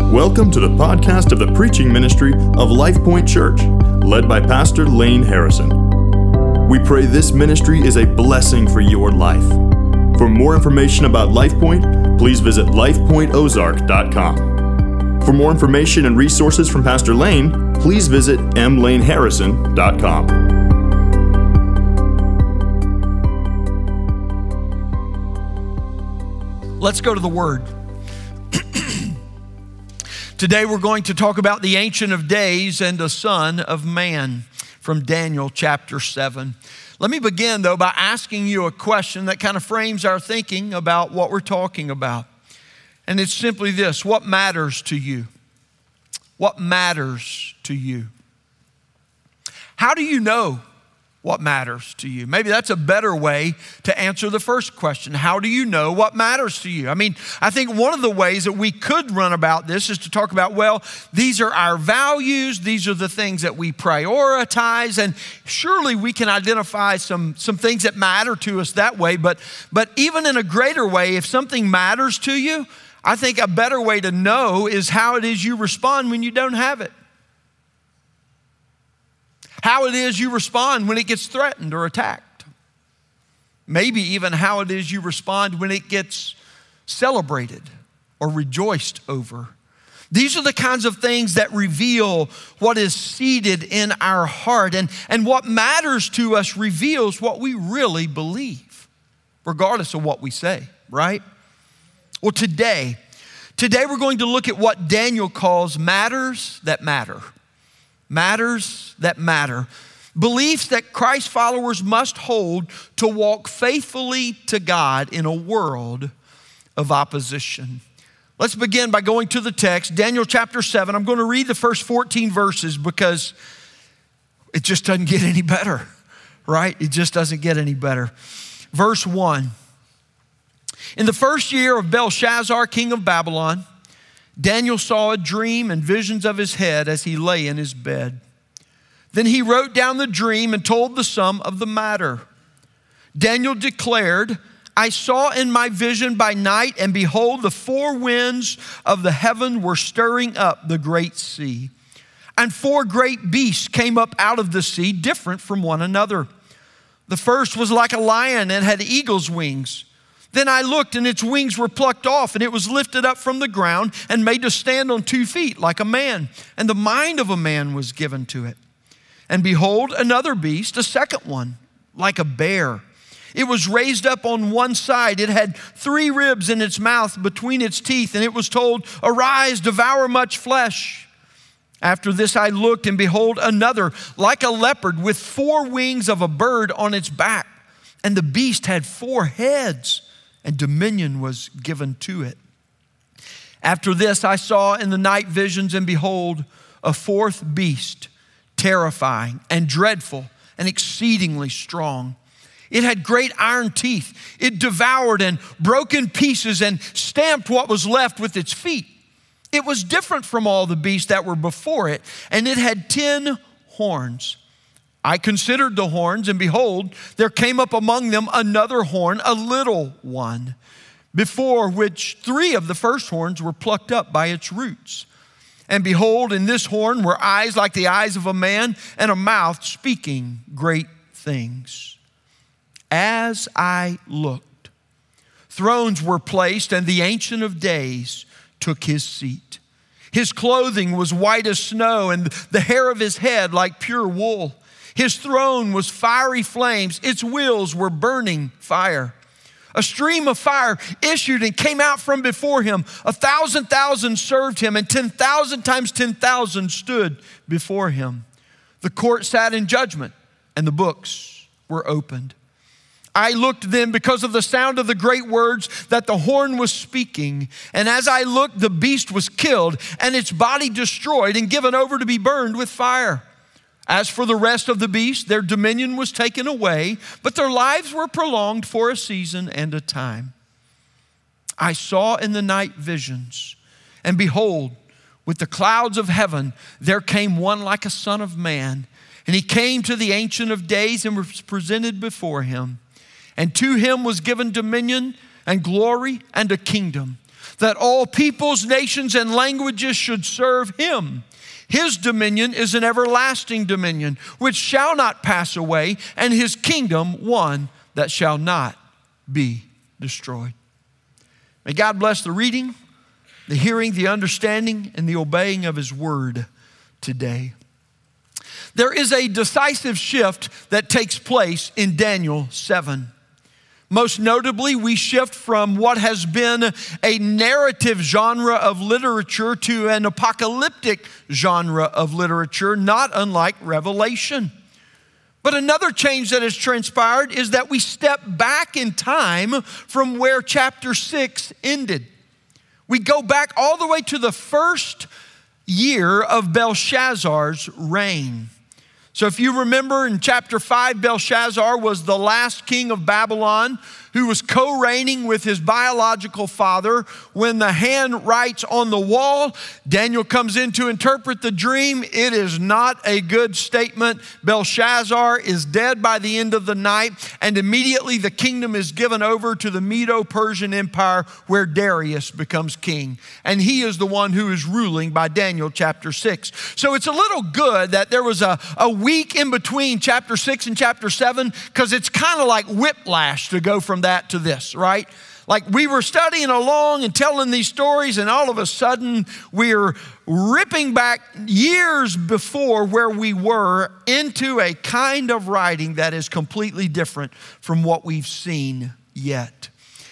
Welcome to the podcast of the preaching ministry of LifePoint Church, led by Pastor Lane Harrison. We pray this ministry is a blessing for your life. For more information about LifePoint, please visit lifepointozark.com. For more information and resources from Pastor Lane, please visit mlaneharrison.com. Let's go to the Word. Today we're going to talk about the Ancient of Days and the Son of Man from Daniel chapter 7. Let me begin though by asking you a question that kind of frames our thinking about what we're talking about. And it's simply this: what matters to you? What matters to you? How do you know what matters to you? Maybe that's a better way to answer the first question. How do you know what matters to you? I mean, I think one of the ways that we could run about this is to talk about, well, these are our values, these are the things that we prioritize, and surely we can identify some things that matter to us that way, but even in a greater way, if something matters to you, I think a better way to know is how it is you respond when you don't have it. How it is you respond when it gets threatened or attacked. Maybe even how it is you respond when it gets celebrated or rejoiced over. These are the kinds of things that reveal what is seated in our heart. And what matters to us reveals what we really believe, regardless of what we say, right? Well, today we're going to look at what Daniel calls matters that matter. Matters that matter. Beliefs that Christ followers must hold to walk faithfully to God in a world of opposition. Let's begin by going to the text, Daniel chapter 7. I'm going to read the first 14 verses because it just doesn't get any better, right? It just doesn't get any better. Verse 1. In the first year of Belshazzar, king of Babylon, Daniel saw a dream and visions of his head as he lay in his bed. Then he wrote down the dream and told the sum of the matter. Daniel declared, I saw in my vision by night, and behold, the four winds of the heaven were stirring up the great sea. And four great beasts came up out of the sea, different from one another. The first was like a lion and had eagle's wings. Then I looked, and its wings were plucked off, and it was lifted up from the ground and made to stand on 2 feet like a man. And the mind of a man was given to it. And behold, another beast, a second one, like a bear. It was raised up on one side. It had 3 ribs in its mouth between its teeth, and it was told, arise, devour much flesh. After this I looked, and behold, another, like a leopard, with 4 wings of a bird on its back. And the beast had 4 heads. And dominion was given to it. After this, I saw in the night visions, and behold, a 4th beast, terrifying and dreadful and exceedingly strong. It had great iron teeth. It devoured and broke in pieces and stamped what was left with its feet. It was different from all the beasts that were before it, and it had 10 horns. I considered the horns, and behold, there came up among them another horn, a little one, before which 3 of the first horns were plucked up by its roots. And behold, in this horn were eyes like the eyes of a man, and a mouth speaking great things. As I looked, thrones were placed, and the Ancient of Days took his seat. His clothing was white as snow, and the hair of his head like pure wool. His throne was fiery flames. Its wheels were burning fire. A stream of fire issued and came out from before him. 1,000,000 served him, and 10,000 times 10,000 stood before him. The court sat in judgment, and the books were opened. I looked then because of the sound of the great words that the horn was speaking. And as I looked, the beast was killed, and its body destroyed and given over to be burned with fire. As for the rest of the beasts, their dominion was taken away, but their lives were prolonged for a season and a time. I saw in the night visions, and behold, with the clouds of heaven, there came one like a son of man. And he came to the Ancient of Days and was presented before him. And to him was given dominion and glory and a kingdom, that all peoples, nations, and languages should serve him. His dominion is an everlasting dominion, which shall not pass away, and his kingdom one that shall not be destroyed. May God bless the reading, the hearing, the understanding, and the obeying of his word today. There is a decisive shift that takes place in Daniel 7. Most notably, we shift from what has been a narrative genre of literature to an apocalyptic genre of literature, not unlike Revelation. But another change that has transpired is that we step back in time from where chapter 6 ended. We go back all the way to the first year of Belshazzar's reign. So if you remember in chapter 5, Belshazzar was the last king of Babylon who was co-reigning with his biological father. When the hand writes on the wall, Daniel comes in to interpret the dream. It is not a good statement. Belshazzar is dead by the end of the night, and immediately the kingdom is given over to the Medo-Persian Empire, where Darius becomes king. And he is the one who is ruling by Daniel chapter 6. So it's a little good that there was a week in between chapter 6 and chapter 7, because it's kind of like whiplash to go from that to this, right? Like we were studying along and telling these stories, and all of a sudden we're ripping back years before where we were into a kind of writing that is completely different from what we've seen yet.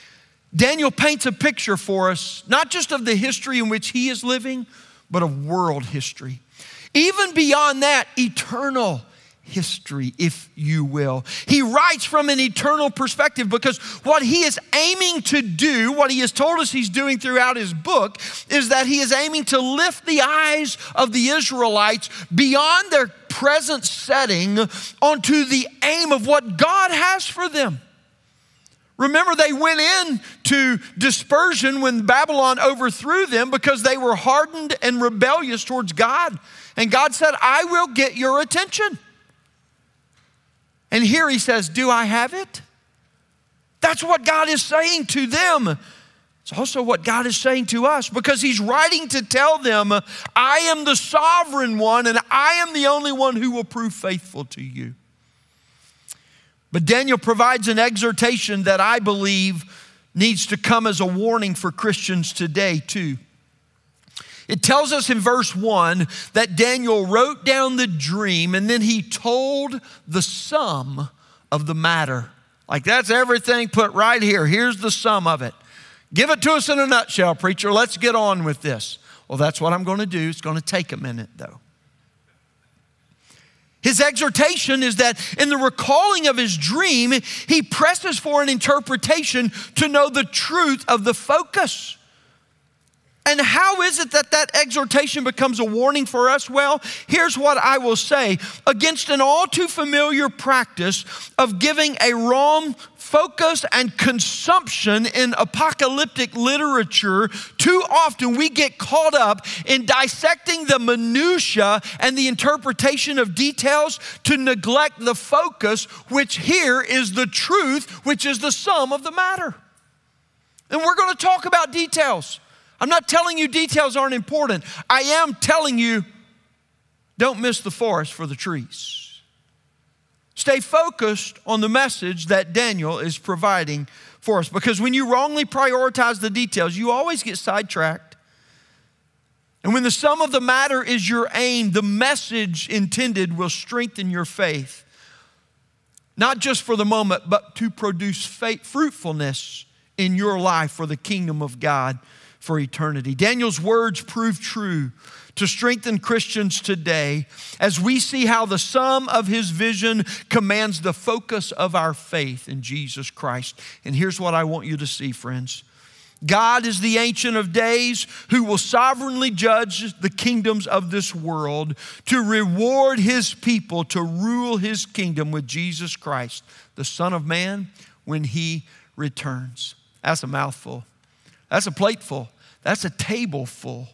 Daniel paints a picture for us, not just of the history in which he is living, but of world history. Even beyond that, eternal history, if you will. He writes from an eternal perspective, because what he is aiming to do, what he has told us he's doing throughout his book, is that he is aiming to lift the eyes of the Israelites beyond their present setting onto the aim of what God has for them. Remember, they went into dispersion when Babylon overthrew them because they were hardened and rebellious towards God. And God said, I will get your attention. And here he says, do I have it? That's what God is saying to them. It's also what God is saying to us, because he's writing to tell them, I am the sovereign one, and I am the only one who will prove faithful to you. But Daniel provides an exhortation that I believe needs to come as a warning for Christians today too. It tells us in verse 1 that Daniel wrote down the dream, and then he told the sum of the matter. Like, that's everything put right here. Here's the sum of it. Give it to us in a nutshell, preacher. Let's get on with this. Well, that's what I'm going to do. It's going to take a minute, though. His exhortation is that in the recalling of his dream, he presses for an interpretation to know the truth of the focus. And how is it that that exhortation becomes a warning for us? Well, here's what I will say. Against an all too familiar practice of giving a wrong focus and consumption in apocalyptic literature, too often we get caught up in dissecting the minutia and the interpretation of details to neglect the focus, which here is the truth, which is the sum of the matter. And we're going to talk about details. I'm not telling you details aren't important. I am telling you, don't miss the forest for the trees. Stay focused on the message that Daniel is providing for us, because when you wrongly prioritize the details, you always get sidetracked. And when the sum of the matter is your aim, the message intended will strengthen your faith, not just for the moment, but to produce fruitfulness in your life for the kingdom of God for eternity. Daniel's words prove true to strengthen Christians today as we see how the sum of his vision commands the focus of our faith in Jesus Christ. And here's what I want you to see, friends. God is the Ancient of Days who will sovereignly judge the kingdoms of this world to reward his people to rule his kingdom with Jesus Christ, the Son of Man, when he returns. That's a mouthful. That's a plateful. That's a table full.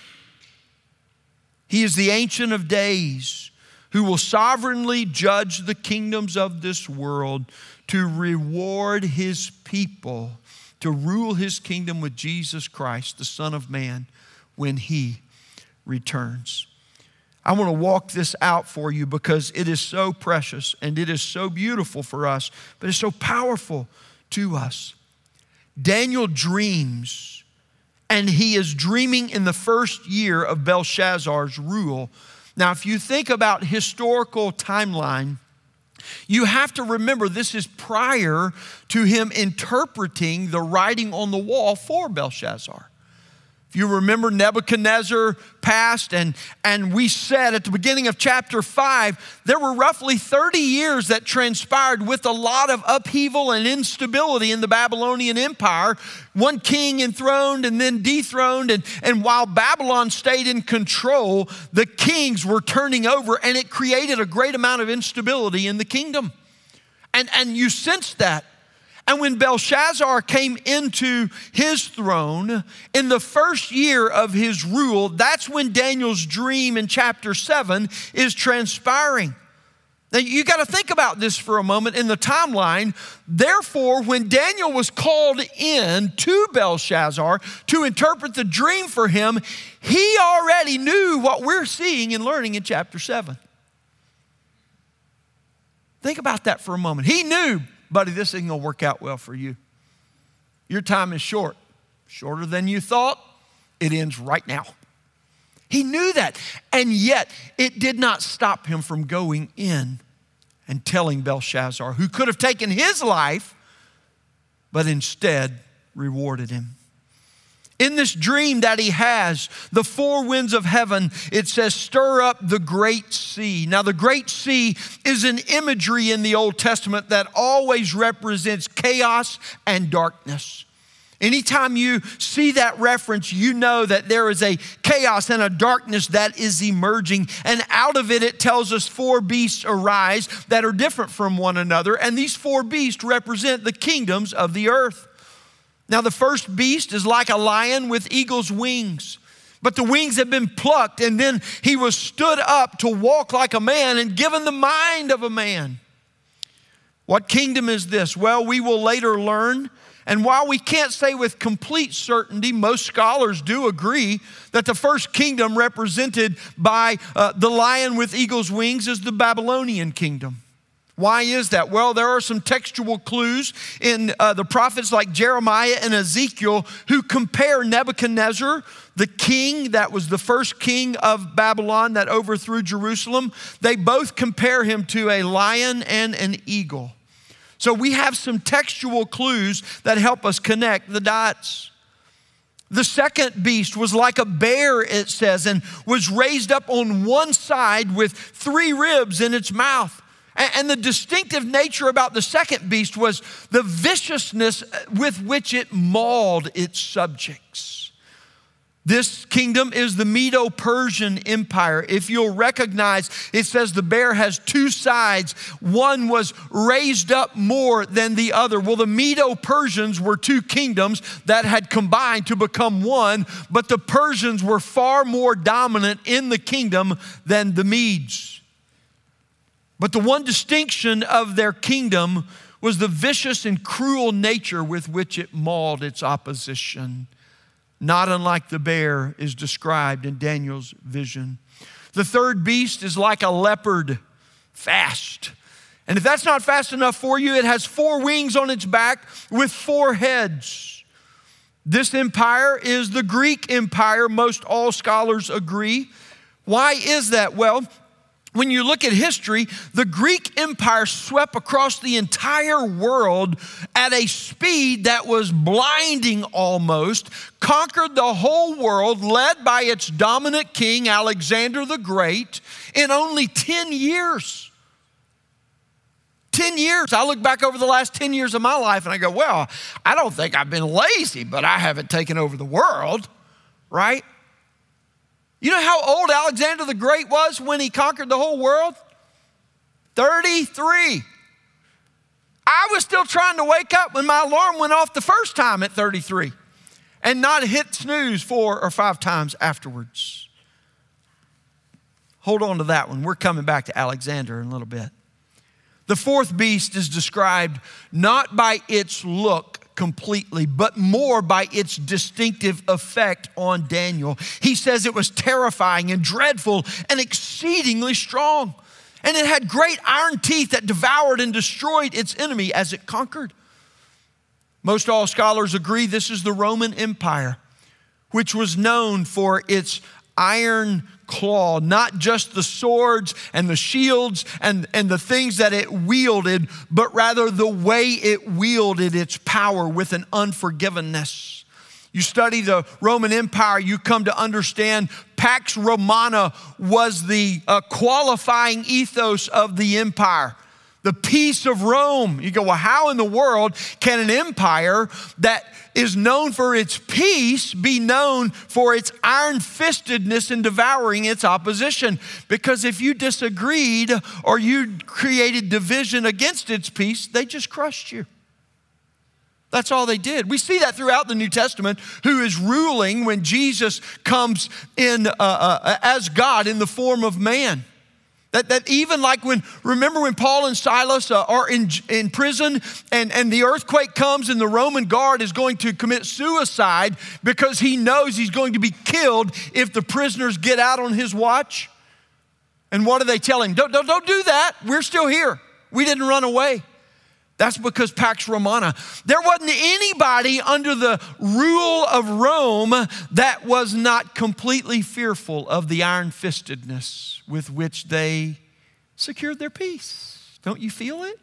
He is the Ancient of Days who will sovereignly judge the kingdoms of this world to reward his people to rule his kingdom with Jesus Christ, the Son of Man, when he returns. I want to walk this out for you because it is so precious and it is so beautiful for us, but it's so powerful to us. Daniel dreams, and he is dreaming in the first year of Belshazzar's rule. Now, if you think about historical timeline, you have to remember this is prior to him interpreting the writing on the wall for Belshazzar. If you remember, Nebuchadnezzar passed, and we said at the beginning of chapter 5, there were roughly 30 years that transpired with a lot of upheaval and instability in the Babylonian Empire. One king enthroned and then dethroned, and while Babylon stayed in control, the kings were turning over, and it created a great amount of instability in the kingdom. And you sensed that. And when Belshazzar came into his throne in the first year of his rule, that's when Daniel's dream in chapter 7 is transpiring. Now you got to think about this for a moment in the timeline. Therefore, when Daniel was called in to Belshazzar to interpret the dream for him, he already knew what we're seeing and learning in chapter 7. Think about that for a moment. He knew, buddy, this isn't going to work out well for you. Your time is short, shorter than you thought. It ends right now. He knew that, and yet it did not stop him from going in and telling Belshazzar, who could have taken his life, but instead rewarded him. In this dream that he has, the four winds of heaven, it says, stir up the great sea. Now, the great sea is an imagery in the Old Testament that always represents chaos and darkness. Anytime you see that reference, you know that there is a chaos and a darkness that is emerging. And out of it, it tells us four beasts arise that are different from one another. And these four beasts represent the kingdoms of the earth. Now, the first beast is like a lion with eagle's wings, but the wings have been plucked, and then he was stood up to walk like a man and given the mind of a man. What kingdom is this? Well, we will later learn, and while we can't say with complete certainty, most scholars do agree that the first kingdom represented by the lion with eagle's wings is the Babylonian kingdom. Why is that? Well, there are some textual clues in the prophets like Jeremiah and Ezekiel who compare Nebuchadnezzar, the king that was the first king of Babylon that overthrew Jerusalem. They both compare him to a lion and an eagle. So we have some textual clues that help us connect the dots. The second beast was like a bear, it says, and was raised up on one side with 3 ribs in its mouth. And the distinctive nature about the second beast was the viciousness with which it mauled its subjects. This kingdom is the Medo-Persian Empire. If you'll recognize, it says the bear has 2 sides. One was raised up more than the other. Well, the Medo-Persians were 2 kingdoms that had combined to become one, but the Persians were far more dominant in the kingdom than the Medes. But the one distinction of their kingdom was the vicious and cruel nature with which it mauled its opposition, not unlike the bear is described in Daniel's vision. The third beast is like a leopard, fast. And if that's not fast enough for you, it has 4 wings on its back with 4 heads. This empire is the Greek empire, most all scholars agree. Why is that? Well, when you look at history, the Greek Empire swept across the entire world at a speed that was blinding almost, conquered the whole world, led by its dominant king, Alexander the Great, in only 10 years. 10 years. I look back over the last 10 years of my life and I go, well, I don't think I've been lazy, but I haven't taken over the world, right? You know how old Alexander the Great was when he conquered the whole world? 33. I was still trying to wake up when my alarm went off the first time at 33 and not hit snooze 4 or 5 times afterwards. Hold on to that one. We're coming back to Alexander in a little bit. The fourth beast is described not by its look completely, but more by its distinctive effect on Daniel. He says it was terrifying and dreadful and exceedingly strong. And it had great iron teeth that devoured and destroyed its enemy as it conquered. Most all scholars agree this is the Roman Empire, which was known for its iron claw, not just the swords and the shields and the things that it wielded, but rather the way it wielded its power with an unforgivingness. You study the Roman Empire, you come to understand Pax Romana was the qualifying ethos of the empire. The peace of Rome. You go, well, how in the world can an empire that is known for its peace be known for its iron-fistedness in devouring its opposition? Because if you disagreed or you created division against its peace, they just crushed you. That's all they did. We see that throughout the New Testament, who is ruling when Jesus comes in as God in the form of man. That even like remember when Paul and Silas are in prison and the earthquake comes and the Roman guard is going to commit suicide because he knows he's going to be killed if the prisoners get out on his watch. And what do they tell him? Don't do that. We're still here. We didn't run away. That's because Pax Romana. There wasn't anybody under the rule of Rome that was not completely fearful of the iron-fistedness with which they secured their peace. Don't you feel it?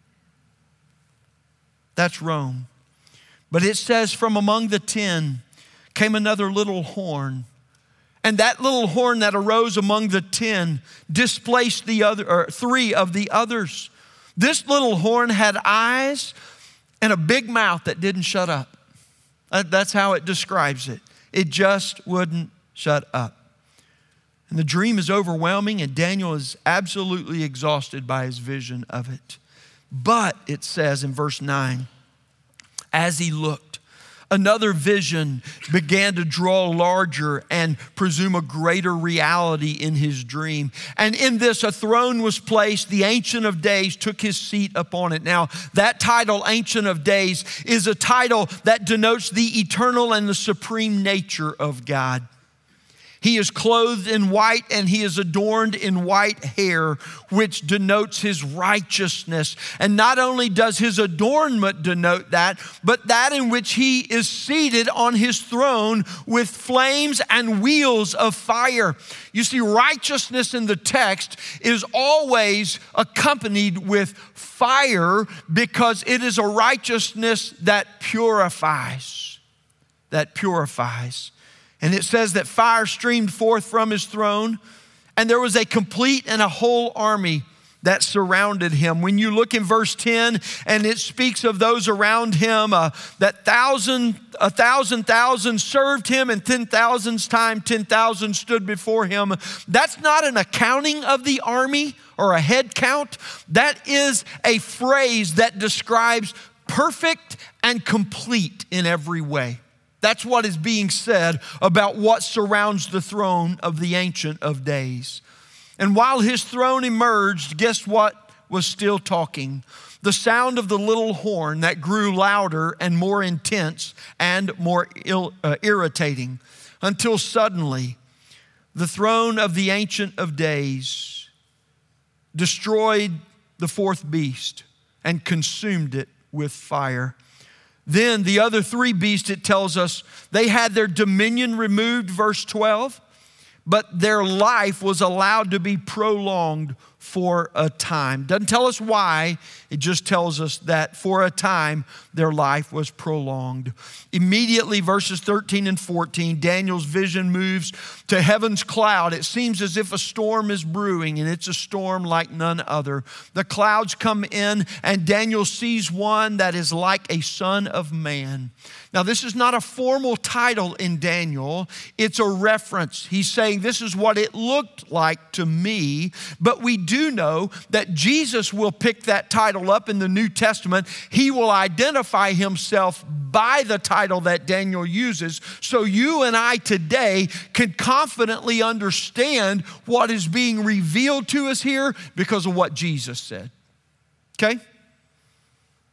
That's Rome. But it says, from among the 10 came another little horn. And that little horn that arose among the 10 displaced the other, or 3 of the others. This little horn had eyes and a big mouth that didn't shut up. That's how it describes it. It just wouldn't shut up. And the dream is overwhelming, and Daniel is absolutely exhausted by his vision of it. But it says in verse 9, as he looked, another vision began to draw larger and presume a greater reality in his dream. And in this, a throne was placed. The Ancient of Days took his seat upon it. Now, that title, Ancient of Days, is a title that denotes the eternal and the supreme nature of God. He is clothed in white and he is adorned in white hair, which denotes his righteousness. And not only does his adornment denote that, but that in which he is seated on his throne with flames and wheels of fire. You see, righteousness in the text is always accompanied with fire because it is a righteousness that purifies. That purifies. And it says that fire streamed forth from his throne, and there was a complete and a whole army that surrounded him. When you look in verse 10, and it speaks of those around him, that a thousand served him, and 10,000's time 10,000 stood before him. That's not an accounting of the army or a head count. That is a phrase that describes perfect and complete in every way. That's what is being said about what surrounds the throne of the Ancient of Days. And while his throne emerged, guess what was still talking? The sound of the little horn that grew louder and more intense and more irritating, until suddenly the throne of the Ancient of Days destroyed the fourth beast and consumed it with fire. Then the other 3 beasts, it tells us, they had their dominion removed, verse 12, but their life was allowed to be prolonged for a time. Doesn't tell us why, it just tells us that for a time their life was prolonged. Immediately, verses 13 and 14, Daniel's vision moves to heaven's cloud. It seems as if a storm is brewing, and it's a storm like none other. The clouds come in, and Daniel sees one that is like a son of man. Now, this is not a formal title in Daniel. It's a reference. He's saying this is what it looked like to me, but we do know that Jesus will pick that title up in the New Testament. He will identify himself by the title that Daniel uses, so you and I today can confidently understand what is being revealed to us here because of what Jesus said. Okay?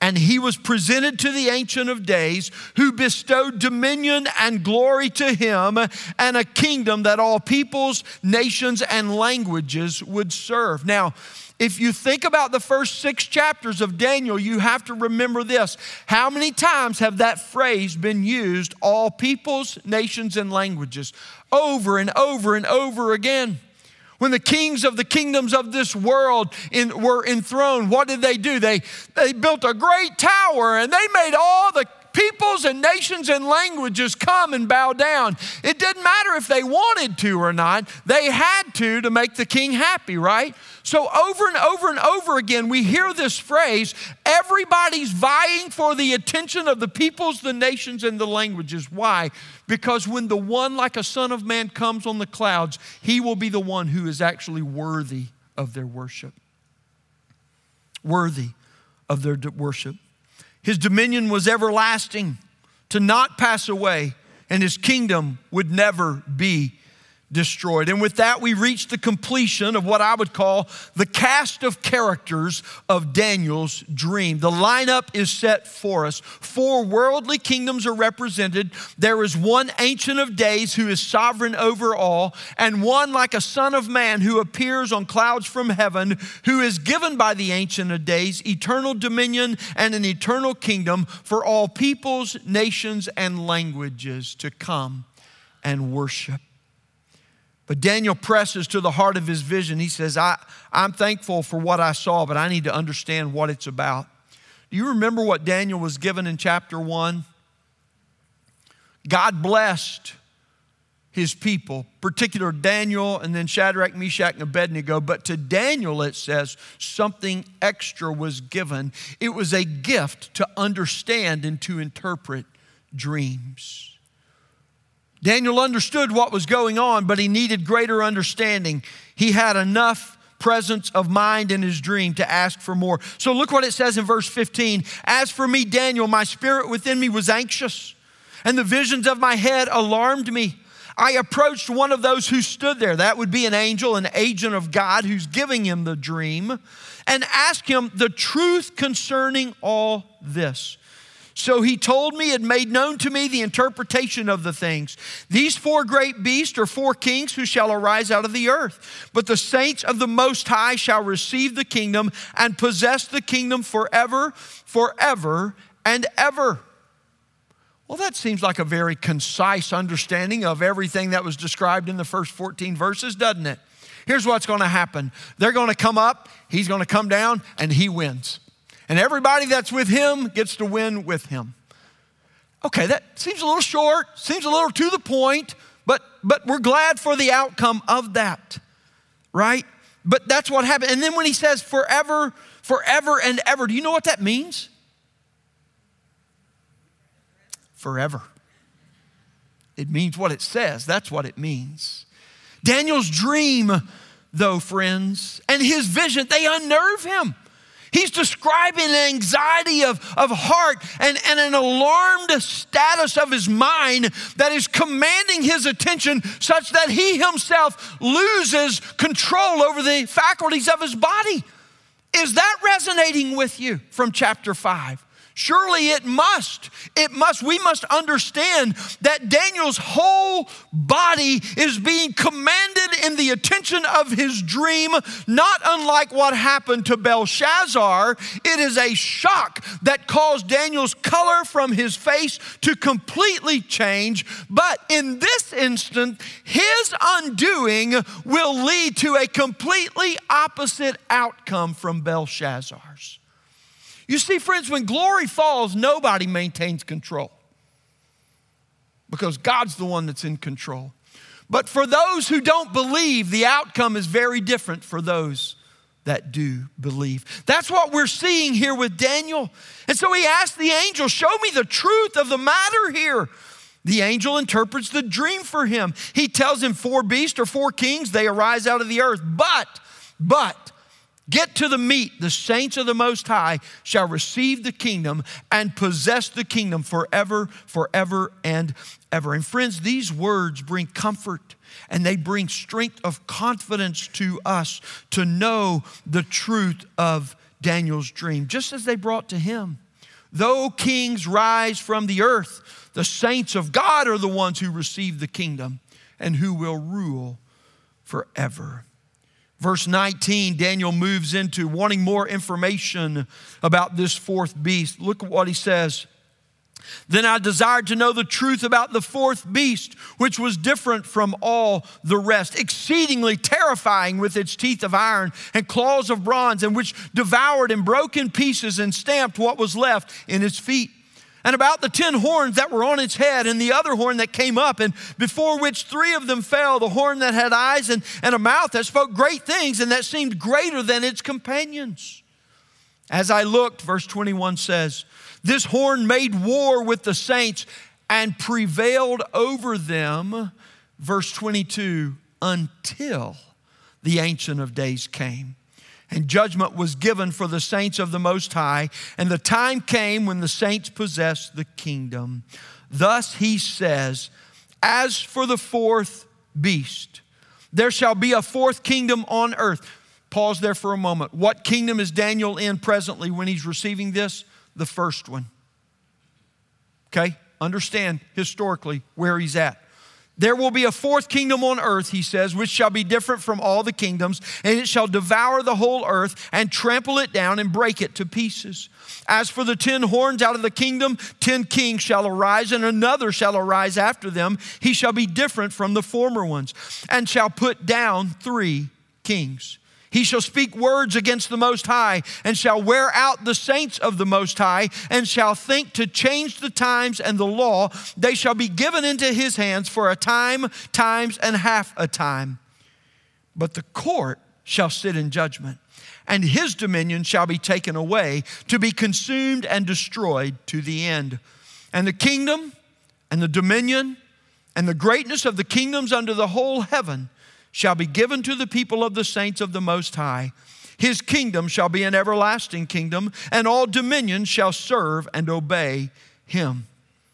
And he was presented to the Ancient of Days, who bestowed dominion and glory to him and a kingdom that all peoples, nations, and languages would serve. Now, if you think about the first 6 chapters of Daniel, you have to remember this. How many times have that phrase been used, all peoples, nations, and languages, over and over and over again? When the kings of the kingdoms of this world were enthroned, what did they do? They built a great tower and they made all the peoples and nations and languages come and bow down. It didn't matter if they wanted to or not. They had to make the king happy, right? So over and over and over again, we hear this phrase, everybody's vying for the attention of the peoples, the nations, and the languages. Why? Because when the one like a son of man comes on the clouds, he will be the one who is actually worthy of their worship. Worthy of their worship. His dominion was everlasting, to not pass away, and his kingdom would never be destroyed. And with that, we reach the completion of what I would call the cast of characters of Daniel's dream. The lineup is set for us. 4 worldly kingdoms are represented. There is one Ancient of Days who is sovereign over all, and one like a son of man who appears on clouds from heaven, who is given by the Ancient of Days eternal dominion and an eternal kingdom for all peoples, nations, and languages to come and worship. But Daniel presses to the heart of his vision. He says, I'm thankful for what I saw, but I need to understand what it's about. Do you remember what Daniel was given in chapter 1? God blessed his people, particularly Daniel and then Shadrach, Meshach, and Abednego. But to Daniel, it says, something extra was given. It was a gift to understand and to interpret dreams. Daniel understood what was going on, but he needed greater understanding. He had enough presence of mind in his dream to ask for more. So look what it says in verse 15. As for me, Daniel, my spirit within me was anxious, and the visions of my head alarmed me. I approached one of those who stood there. That would be an angel, an agent of God who's giving him the dream, and asked him the truth concerning all this. So he told me and made known to me the interpretation of the things. These 4 great beasts are 4 kings who shall arise out of the earth. But the saints of the Most High shall receive the kingdom and possess the kingdom forever, forever, and ever. Well, that seems like a very concise understanding of everything that was described in the first 14 verses, doesn't it? Here's what's going to happen. They're going to come up, he's going to come down, and he wins. And everybody that's with him gets to win with him. Okay, that seems a little short, seems a little to the point, but we're glad for the outcome of that, right? But that's what happened. And then when he says forever, forever and ever, do you know what that means? Forever. It means what it says. That's what it means. Daniel's dream, though, friends, and his vision, they unnerve him. He's describing an anxiety of heart and an alarmed status of his mind that is commanding his attention such that he himself loses control over the faculties of his body. Is that resonating with you from chapter 5? Surely it must. It must. We must understand that Daniel's whole body is being commanded in the attention of his dream, not unlike what happened to Belshazzar. It is a shock that caused Daniel's color from his face to completely change. But in this instant, his undoing will lead to a completely opposite outcome from Belshazzar's. You see, friends, when glory falls, nobody maintains control because God's the one that's in control. But for those who don't believe, the outcome is very different for those that do believe. That's what we're seeing here with Daniel. And so he asked the angel, show me the truth of the matter here. The angel interprets the dream for him. He tells him 4 beasts or 4 kings, they arise out of the earth. But, get to the meat. The saints of the Most High shall receive the kingdom and possess the kingdom forever, forever, and ever. And friends, these words bring comfort and they bring strength of confidence to us to know the truth of Daniel's dream, just as they brought to him. Though kings rise from the earth, the saints of God are the ones who receive the kingdom and who will rule forever. Verse 19, Daniel moves into wanting more information about this fourth beast. Look at what he says. Then I desired to know the truth about the fourth beast, which was different from all the rest, exceedingly terrifying with its teeth of iron and claws of bronze, and which devoured and broke in pieces and stamped what was left in its feet. And about the 10 horns that were on its head, and the other horn that came up, and before which 3 of them fell, the horn that had eyes and a mouth that spoke great things, and that seemed greater than its companions. As I looked, verse 21 says, this horn made war with the saints and prevailed over them, verse 22, until the Ancient of Days came. And judgment was given for the saints of the Most High, and the time came when the saints possessed the kingdom. Thus he says, as for the fourth beast, there shall be a fourth kingdom on earth. Pause there for a moment. What kingdom is Daniel in presently when he's receiving this? The first one. Okay? Understand historically where he's at. There will be a fourth kingdom on earth, he says, which shall be different from all the kingdoms, and it shall devour the whole earth and trample it down and break it to pieces. As for the 10 horns out of the kingdom, 10 kings shall arise, and another shall arise after them. He shall be different from the former ones, and shall put down 3 kings. He shall speak words against the Most High, and shall wear out the saints of the Most High, and shall think to change the times and the law. They shall be given into his hands for a time, times, and half a time. But the court shall sit in judgment, and his dominion shall be taken away, to be consumed and destroyed to the end. And the kingdom and the dominion and the greatness of the kingdoms under the whole heaven shall be given to the people of the saints of the Most High. His kingdom shall be an everlasting kingdom, and all dominions shall serve and obey him.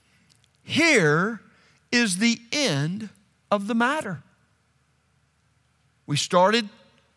Here is the end of the matter. We started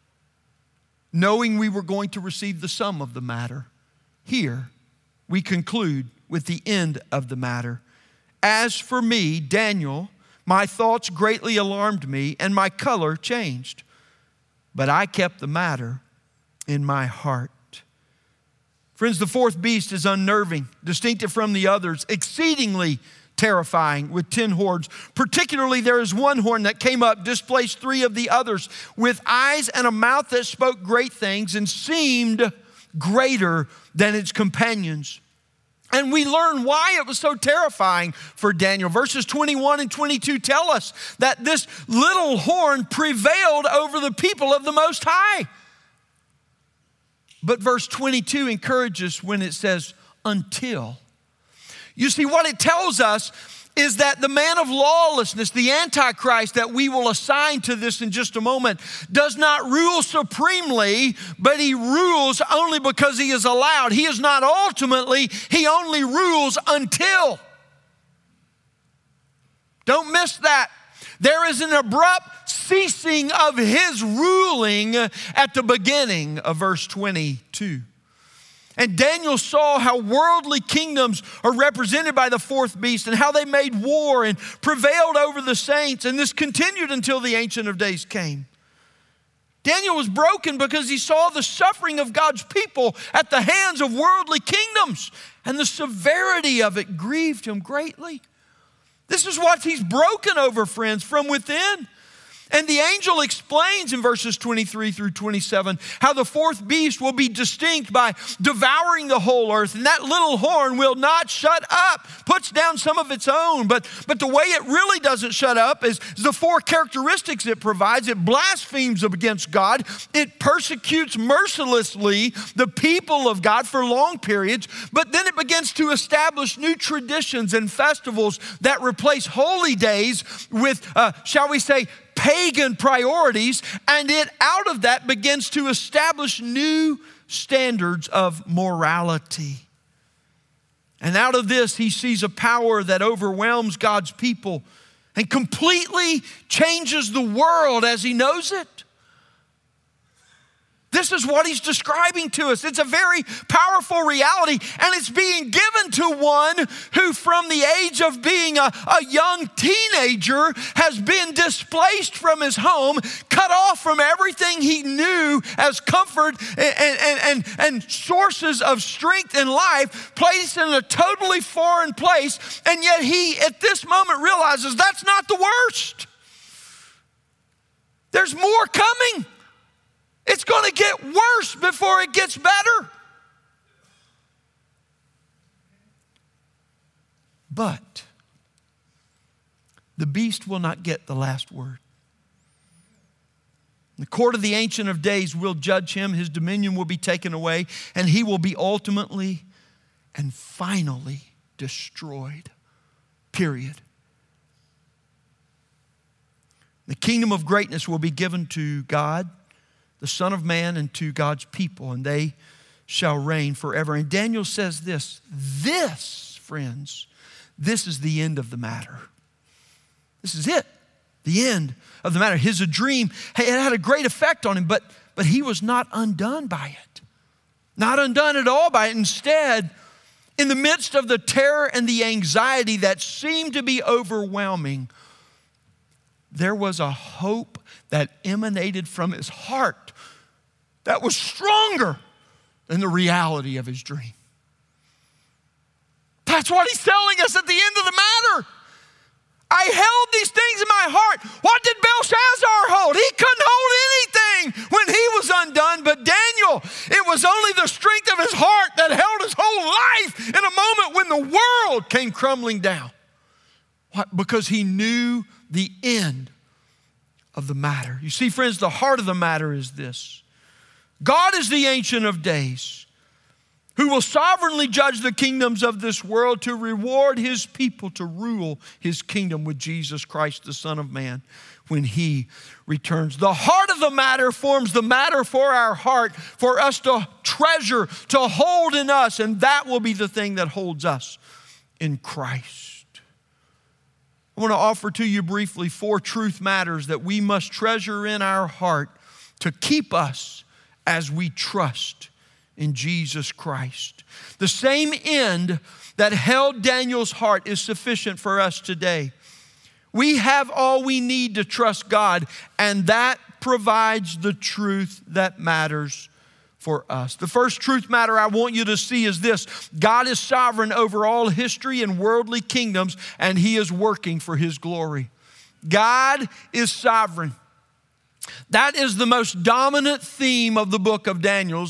knowing we were going to receive the sum of the matter. Here we conclude with the end of the matter. As for me, Daniel, my thoughts greatly alarmed me, and my color changed. But I kept the matter in my heart. Friends, the fourth beast is unnerving, distinctive from the others, exceedingly terrifying with 10 horns. Particularly, there is one horn that came up, displaced 3 of the others, with eyes and a mouth that spoke great things and seemed greater than its companions. And we learn why it was so terrifying for Daniel. Verses 21 and 22 tell us that this little horn prevailed over the people of the Most High. But verse 22 encourages when it says, until. You see, what it tells us is that the man of lawlessness, the Antichrist that we will assign to this in just a moment, does not rule supremely, but he rules only because he is allowed. He is not ultimately, he only rules until. Don't miss that. There is an abrupt ceasing of his ruling at the beginning of verse 22. And Daniel saw how worldly kingdoms are represented by the fourth beast and how they made war and prevailed over the saints. And this continued until the Ancient of Days came. Daniel was broken because he saw the suffering of God's people at the hands of worldly kingdoms, and the severity of it grieved him greatly. This is what he's broken over, friends, from within. And the angel explains in verses 23 through 27 how the fourth beast will be distinct by devouring the whole earth. And that little horn will not shut up, puts down some of its own. But the way it really doesn't shut up is the 4 characteristics it provides. It blasphemes against God. It persecutes mercilessly the people of God for long periods. But then it begins to establish new traditions and festivals that replace holy days with, shall we say, pagan priorities, and it out of that begins to establish new standards of morality. And out of this, he sees a power that overwhelms God's people and completely changes the world as he knows it. This is what he's describing to us. It's a very powerful reality, and it's being given to one who from the age of being a young teenager has been displaced from his home, cut off from everything he knew as comfort and sources of strength in life, placed in a totally foreign place, and yet he at this moment realizes that's not the worst. There's more coming. It's going to get worse before it gets better. But the beast will not get the last word. The court of the Ancient of Days will judge him. His dominion will be taken away, and he will be ultimately and finally destroyed. Period. The kingdom of greatness will be given to God, the Son of Man, and to God's people, and they shall reign forever. And Daniel says this, friends, this is the end of the matter. This is it, the end of the matter. His dream, it had a great effect on him, but he was not undone by it. Not undone at all by it. Instead, in the midst of the terror and the anxiety that seemed to be overwhelming, there was a hope that emanated from his heart that was stronger than the reality of his dream. That's what he's telling us at the end of the matter. I held these things in my heart. What did Belshazzar hold? He couldn't hold anything when he was undone. But Daniel, it was only the strength of his heart that held his whole life in a moment when the world came crumbling down. What? Because he knew the end of the matter. You see, friends, the heart of the matter is this. God is the Ancient of Days, who will sovereignly judge the kingdoms of this world to reward his people to rule his kingdom with Jesus Christ, the Son of Man, when he returns. The heart of the matter forms the matter for our heart, for us to treasure, to hold in us, and that will be the thing that holds us in Christ. I want to offer to you briefly 4 truth matters that we must treasure in our heart to keep us as we trust in Jesus Christ. The same end that held Daniel's heart is sufficient for us today. We have all we need to trust God, and that provides the truth that matters for us. The first truth matter I want you to see is this: God is sovereign over all history and worldly kingdoms, and he is working for his glory. God is sovereign. That is the most dominant theme of the book of Daniel,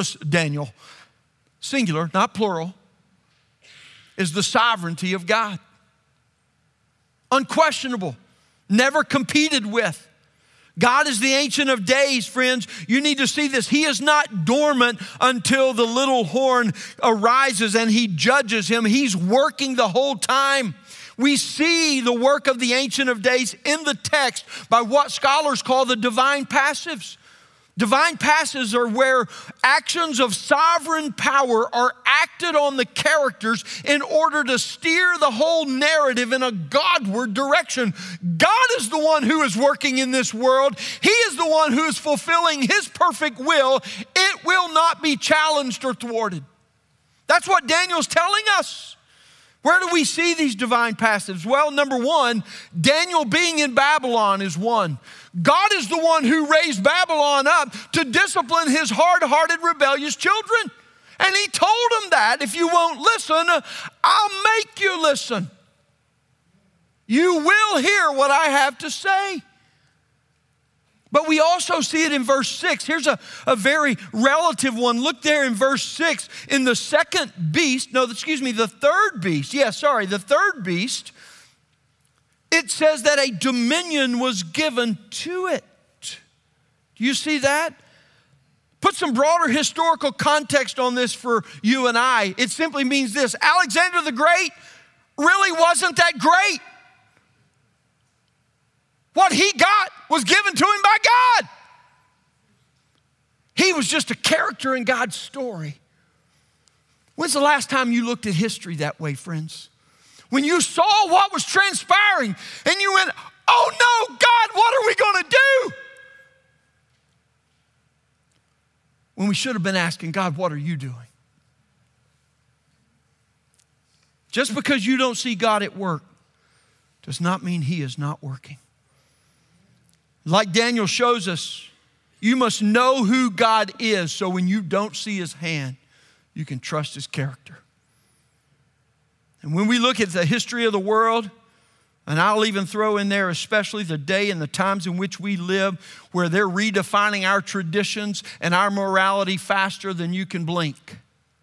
singular, not plural, is the sovereignty of God. Unquestionable, never competed with. God is the Ancient of Days, friends. You need to see this. He is not dormant until the little horn arises and he judges him. He's working the whole time. We see the work of the Ancient of Days in the text by what scholars call the divine passives. Divine passives are where actions of sovereign power are acted on the characters in order to steer the whole narrative in a Godward direction. God is the one who is working in this world. He is the one who is fulfilling his perfect will. It will not be challenged or thwarted. That's what Daniel's telling us. Where do we see these divine passives? Well, number one, Daniel being in Babylon is one. God is the one who raised Babylon up to discipline his hard-hearted, rebellious children. And he told them that if you won't listen, I'll make you listen. You will hear what I have to say. But we also see it in verse 6. Here's a very relative one. Look there in verse 6. In the third beast. The third beast. It says that a dominion was given to it. Do you see that? Put some broader historical context on this for you and I. It simply means this: Alexander the Great really wasn't that great. What he got was given to him by God. He was just a character in God's story. When's the last time you looked at history that way, friends? When you saw what was transpiring and you went, oh no, God, what are we going to do? when we should have been asking, God, what are you doing? Just because you don't see God at work does not mean he is not working. Like Daniel shows us, you must know who God is, so when you don't see his hand, you can trust his character. And when we look at the history of the world, and I'll even throw in there especially the day and the times in which we live, where they're redefining our traditions and our morality faster than you can blink,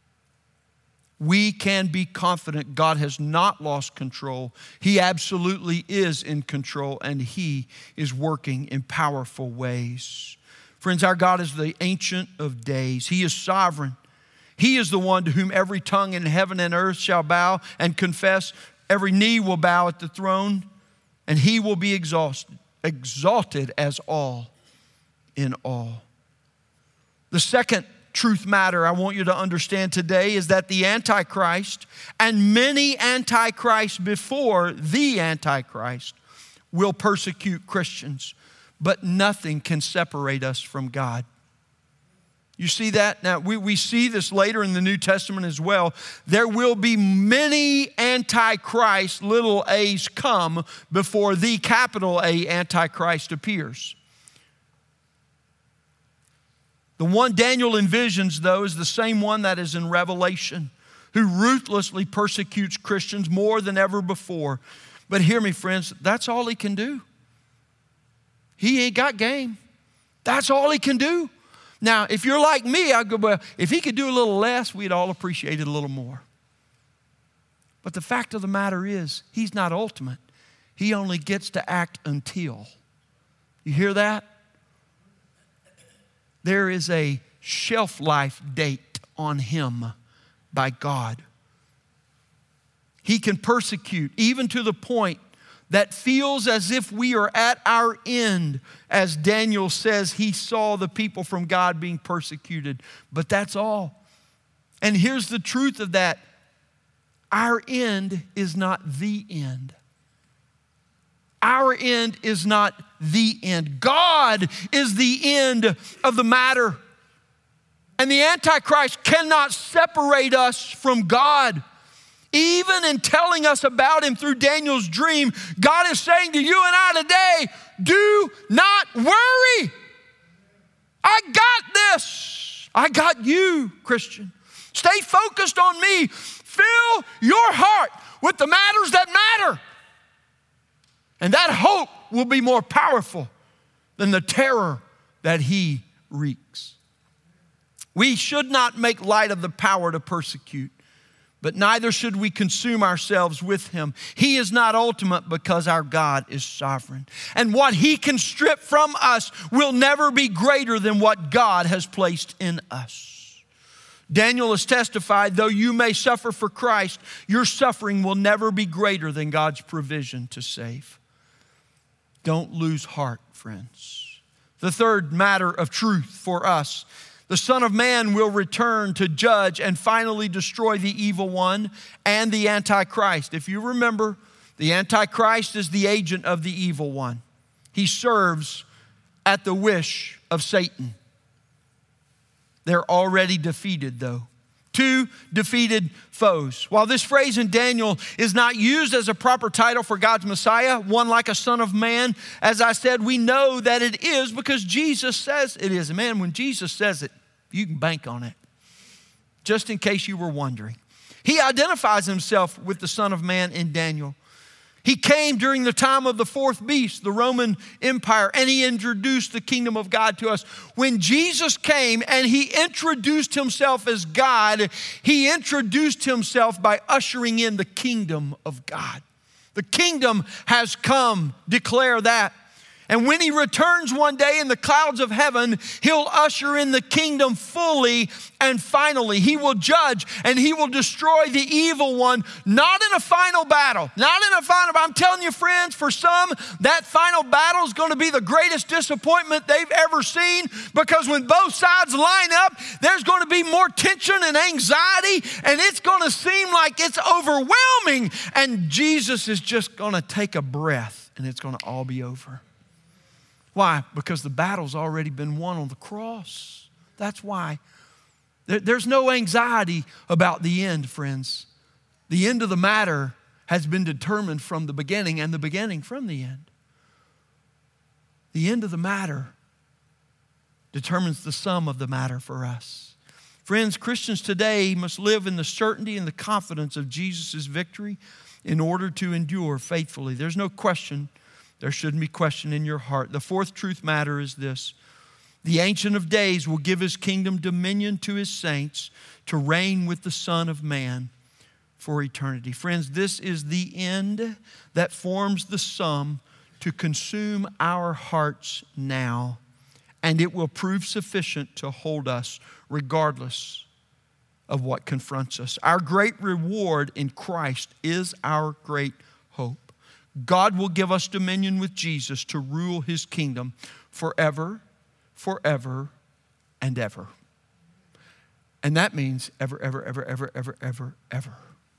we can be confident God has not lost control. He absolutely is in control, and he is working in powerful ways. Friends, our God is the Ancient of Days. He is sovereign. He is the one to whom every tongue in heaven and earth shall bow and confess. Every knee will bow at the throne, and he will be exalted as all in all. The second truth matter I want you to understand today is that the Antichrist and many Antichrists before the Antichrist will persecute Christians, but nothing can separate us from God. You see that? Now, we see this later in the New Testament as well. There will be many Antichrists, little a's, come before the capital A Antichrist appears. The one Daniel envisions, though, is the same one that is in Revelation, who ruthlessly persecutes Christians more than ever before. But hear me, friends, that's all he can do. He ain't got game. That's all he can do. Now, if you're like me, I go, well, if he could do a little less, we'd all appreciate it a little more. But the fact of the matter is, he's not ultimate. He only gets to act until. You hear that? There is a shelf life date on him by God. He can persecute even to the point that feels as if we are at our end. As Daniel says, he saw the people from God being persecuted. But that's all. And here's the truth of that. Our end is not the end. Our end is not the end. God is the end of the matter. And the Antichrist cannot separate us from God. Even in telling us about him through Daniel's dream, God is saying to you and I today, do not worry. I got this. I got you, Christian. Stay focused on me. Fill your heart with the matters that matter. And that hope will be more powerful than the terror that he wreaks. We should not make light of the power to persecute, but neither should we consume ourselves with him. He is not ultimate because our God is sovereign. And what he can strip from us will never be greater than what God has placed in us. Daniel has testified, though you may suffer for Christ, your suffering will never be greater than God's provision to save. Don't lose heart, friends. The third matter of truth for us: the Son of Man will return to judge and finally destroy the evil one and the Antichrist. If you remember, the Antichrist is the agent of the evil one. He serves at the wish of Satan. They're already defeated, though. Two defeated foes. While this phrase in Daniel is not used as a proper title for God's Messiah, one like a Son of Man, as I said, we know that it is because Jesus says it is. And man, when Jesus says it, you can bank on it. Just in case you were wondering. He identifies himself with the Son of Man in Daniel. He came during the time of the fourth beast, the Roman Empire, and he introduced the kingdom of God to us. When Jesus came and he introduced himself as God, he introduced himself by ushering in the kingdom of God. The kingdom has come, declare that. And when he returns one day in the clouds of heaven, he'll usher in the kingdom fully and finally. He will judge and he will destroy the evil one, not in a final battle. Not in a final battle. I'm telling you, friends, for some, that final battle is going to be the greatest disappointment they've ever seen, because when both sides line up, there's going to be more tension and anxiety, and it's going to seem like it's overwhelming. And Jesus is just going to take a breath and it's going to all be over. Why? Because the battle's already been won on the cross. That's why. There's no anxiety about the end, friends. The end of the matter has been determined from the beginning, and the beginning from the end. The end of the matter determines the sum of the matter for us. Friends, Christians today must live in the certainty and the confidence of Jesus' victory in order to endure faithfully. There's no question. There shouldn't be question in your heart. The fourth truth matter is this: the Ancient of Days will give his kingdom dominion to his saints to reign with the Son of Man for eternity. Friends, this is the end that forms the sum to consume our hearts now, and it will prove sufficient to hold us regardless of what confronts us. Our great reward in Christ is our great hope. God will give us dominion with Jesus to rule his kingdom forever, forever, and ever. And that means ever, ever, ever, ever, ever, ever, ever.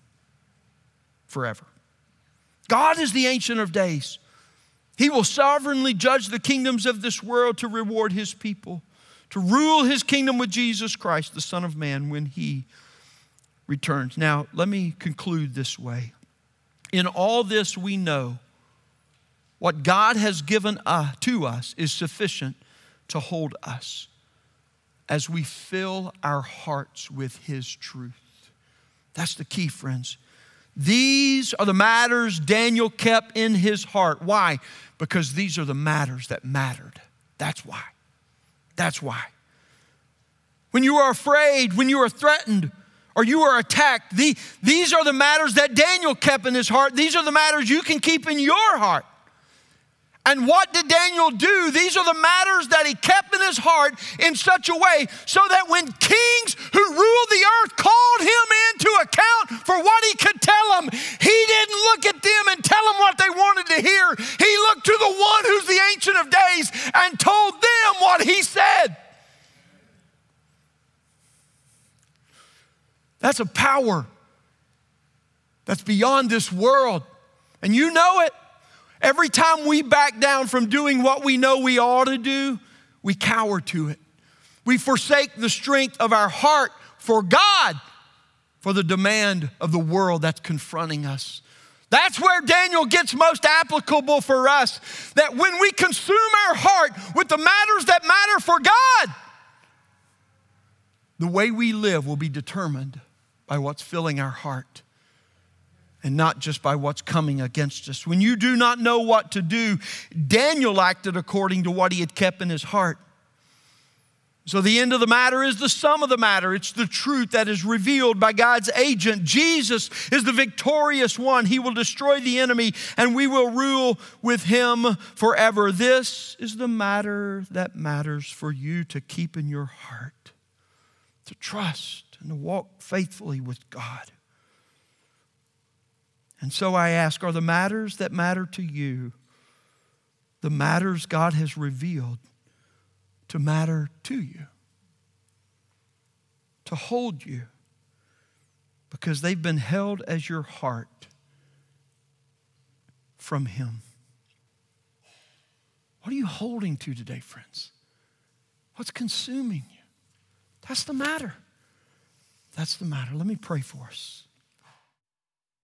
Forever. God is the Ancient of Days. He will sovereignly judge the kingdoms of this world to reward his people, to rule his kingdom with Jesus Christ, the Son of Man, when he returns. Now, let me conclude this way. In all this we know what God has given to us is sufficient to hold us as we fill our hearts with his truth. That's the key, friends. These are the matters Daniel kept in his heart. Why? Because these are the matters that mattered. That's why. That's why. When you are afraid, when you are threatened, or you are attacked, these are the matters that Daniel kept in his heart. These are the matters you can keep in your heart. And what did Daniel do? These are the matters that he kept in his heart in such a way so that when kings who ruled the earth called him into account for what he could tell them, he didn't look at them and tell them what they wanted to hear. He looked to the one who's the Ancient of Days and told them what he said. That's a power that's beyond this world. And you know it. Every time we back down from doing what we know we ought to do, we cower to it. We forsake the strength of our heart for God, for the demand of the world that's confronting us. That's where Daniel gets most applicable for us. That when we consume our heart with the matters that matter for God, the way we live will be determined by what's filling our heart and not just by what's coming against us. When you do not know what to do, Daniel acted according to what he had kept in his heart. So the end of the matter is the sum of the matter. It's the truth that is revealed by God's agent. Jesus is the victorious one. He will destroy the enemy and we will rule with him forever. This is the matter that matters for you to keep in your heart, to trust and to walk faithfully with God. And so I ask, are the matters that matter to you the matters God has revealed to matter to you, to hold you, because they've been held as your heart from him? What are you holding to today, friends? What's consuming you? That's the matter. That's the matter. Let me pray for us.